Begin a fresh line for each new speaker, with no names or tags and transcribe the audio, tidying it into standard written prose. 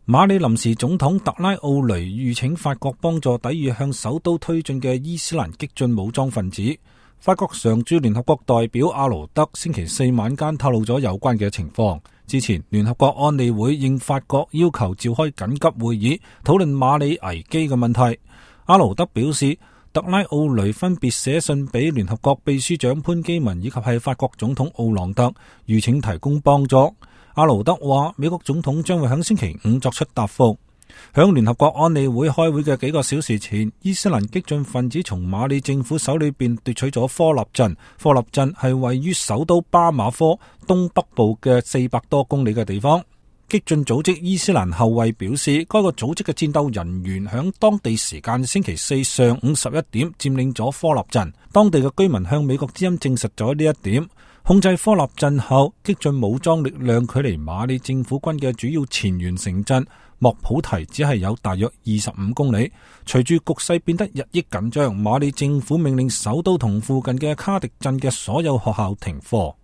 馬里臨時總統特拉奧雷籲請法國幫助抵禦向首都推進嘅伊斯蘭激進武裝分子。法國常駐聯合國代表阿盧德星期四晚間透露咗有關嘅情況。之前聯合國安理會應法國要求召開緊急會議，討論馬里危機嘅問題。阿盧德表示，特拉奧雷分別寫信俾聯合國秘書長潘基文以及係法國總統奧朗德，籲請提供幫助。阿盧德話，美國總統將會喺星期五作出答覆。響聯合國安理會開會嘅幾個小時前，伊斯蘭激進分子從馬里政府手裏邊奪取咗科立鎮。科立鎮係位於首都巴馬科東北部嘅400多公里嘅地方。激進組織伊斯蘭後衛表示，該個組織嘅戰鬥人員響當地時間星期四上午11點佔領咗科立鎮。當地嘅居民向美國之音證實咗呢一點。控制科立鎮後，激進武裝力量距離馬里政府軍嘅主要前沿城鎮莫普提只係有大約25公里。隨住局勢變得日益緊張，馬里政府命令首都同附近嘅卡迪鎮嘅所有學校停課。